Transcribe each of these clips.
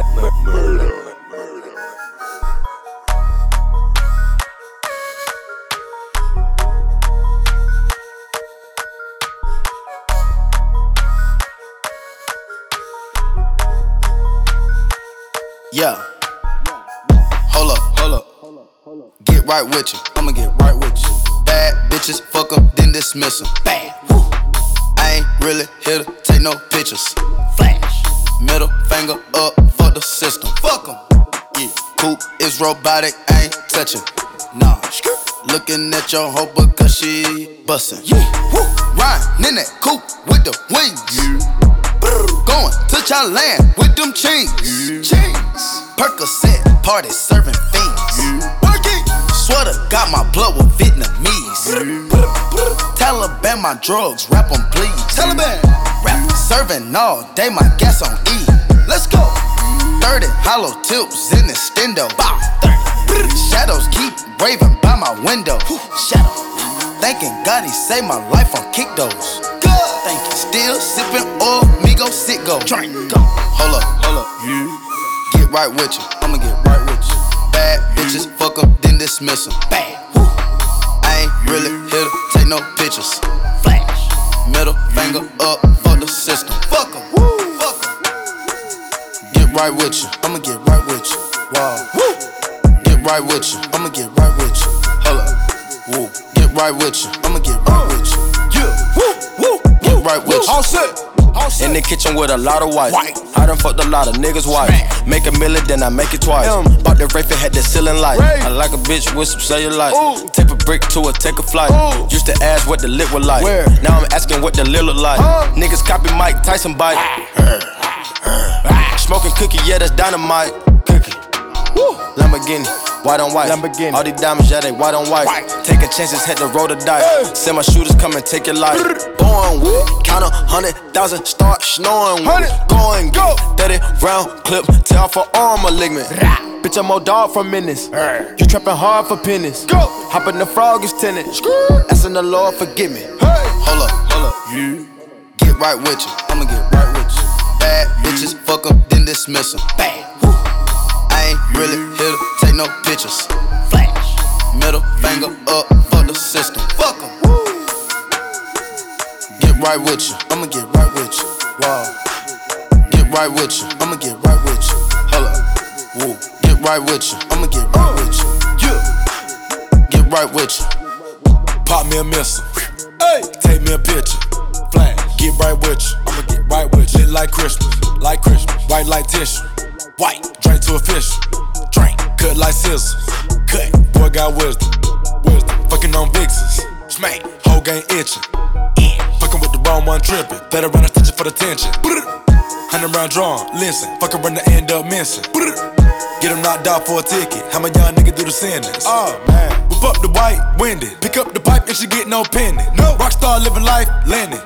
Yeah. Hold up. Get right with you. I'ma get right with you. Bad bitches, fuck 'em, then dismiss 'em. Bad. Woo. I ain't really here to take no pictures. Flash. Middle finger up for the system. Fuck 'em. Yeah. Coupe is robotic, I ain't touching. Nah. Looking at your hoe because she bustin'. Yeah. Woo. Riding in that coupe with the wings. Yeah. Going to Thailand with them chains. Percocet party serving fiends. Working. Sweater got my blood with Vietnamese. Taliban my drugs, rap 'em please. Taliban. Rap serving all day, my gas on E. Let's go. 30 hollow tips in the stendo. Shadows keep raving by my window. Shadow. Thanking God he saved my life on kick those. Thank you. Still sipping oil, me go sit go. Drink go. Hold up. Get right with you. I'ma get right with you. Bad bitches, fuck 'em, then dismiss 'em. Bad. Woo. I ain't really here to take no pictures. Flash. Middle finger up for the system. Fuck 'em. Woo. Fuck 'em. Get right with you. I'ma get right with you. Wow. Woo. Get right with you. I'ma get right with you. Hold up. Woo. Get right with you. I'ma get right with you. Yeah. Woo. Woo. Get right with you. All set. In the kitchen with a lot of white. I done fucked a lot of niggas' wife. Make a million, then I make it twice. Bought the Wraith and had the ceiling light. I like a bitch with some cellulite. Tape a brick to her, take a flight. Used to ask what the lit was like. Now I'm asking what the lit look like. Niggas copy Mike Tyson bite. Smoking cookie, yeah, that's dynamite. Cookie. Lamborghini, white on white. All these diamonds, yeah, they white on white. Taking chances, had to roll the dice. Send my shooters, come and take your life. Born with, count 100,000, start snoring with. Going, go. 30 round clip, tell for arm malignant. Bitch, I'm more dog for minutes. You trapping hard for pennies. Go. Hop in the frog is tennis. Asking the Lord, forgive me. Hold up. Get right with you. I'ma get right with you. Bad bitches, fuck 'em, then dismiss 'em. Bad. I ain't really here to take no pictures. Flash. Middle finger up for the system. Fuck 'em. Get right with you. I'ma get right with you. Wow. Get right with you. I'ma get right with you. Hold up. Woo. Get right with you. I'ma get right with you. Yeah. Get right with you. Pop me a missile. Hey. Take me a picture. Flash. Get right with you. I'ma get right with you. Lit like Christmas. White like tissue. White. Drink to a fish. Drink. Cut like scissors. Cut. Boy got wisdom. Fucking on vixens. Smack. Whole game itching. Fucking with the wrong one tripping. Better run a stitching for the tension. 100 round drawn. Listen. Fucking run to end up missing. Get him knocked out for a ticket. How my young nigga do the sentence? Oh man. Whip up the white, windy. Pick up the pipe and she get no penny. No. Rockstar living life, landing.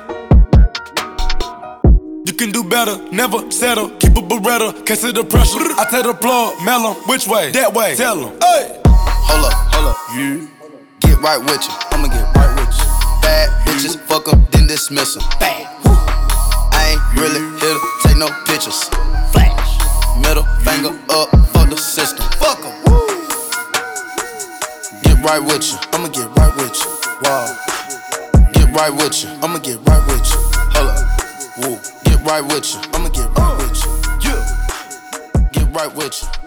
You can do better, never settle. Keep a Beretta, can't see the pressure. I tell the plug, mail 'em, which way? That way, tell 'em. Hey. Hold up. Get right with you. I'ma get right with you. Bad bitches, fuck 'em, then dismiss 'em. Bad. Woo. I ain't really here to take no pictures. Flash. Middle finger up for the system. Fuck 'em. Woo. Get right with you. I'ma get right with you. Wow. Get right with you. I'ma get right with you. Hold up. Woo. Get right with you. I'ma get right with you. Yeah. Get right with you.